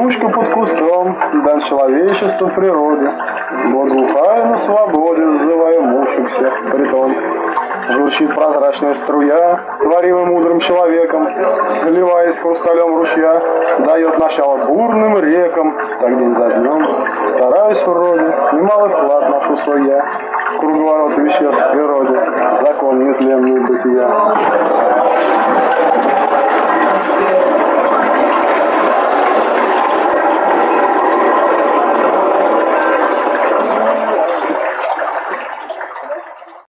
Тучка под кустом, дан человечеству природе, благоухая на свободе, взывая мушу всех притом. Журчит прозрачная струя, творимая мудрым человеком, сливаясь хрусталем ручья, дает начало бурным рекам, так день за днем, стараюсь вроде, немалый вклад ношу свой я, в круговорот веществ в природе, закон нетленный бытия.